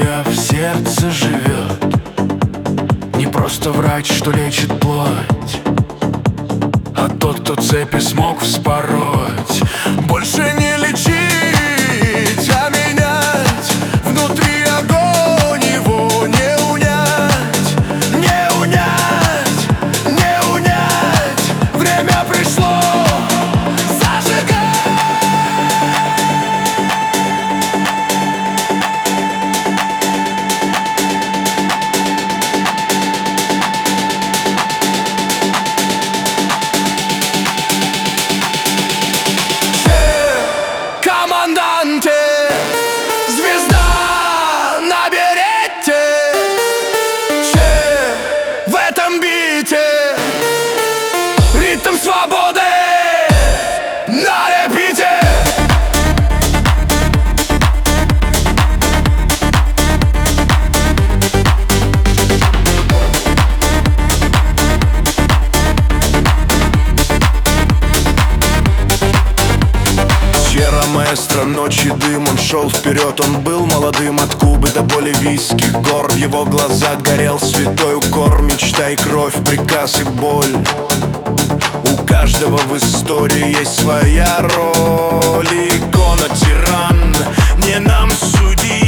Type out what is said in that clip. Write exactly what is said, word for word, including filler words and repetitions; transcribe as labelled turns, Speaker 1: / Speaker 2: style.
Speaker 1: твоя в сердце живет. Не просто врач, что лечит плоть, а тот, кто цепи смог вспороть. Больше не лечить, а менять. Внутри огонь, его не унять. Не унять, не унять. Время пришло, зажигай. Команданте, звезда на берете, че в этом бите ритм свободы на репите.
Speaker 2: Маэстро, ночи дым, он шел вперед. Он был молодым от Кубы до боливийских гор. В его глазах горел святой укор. Мечта и кровь, приказ и боль. У каждого в истории есть своя роль. Икона, тиран, не нам судить.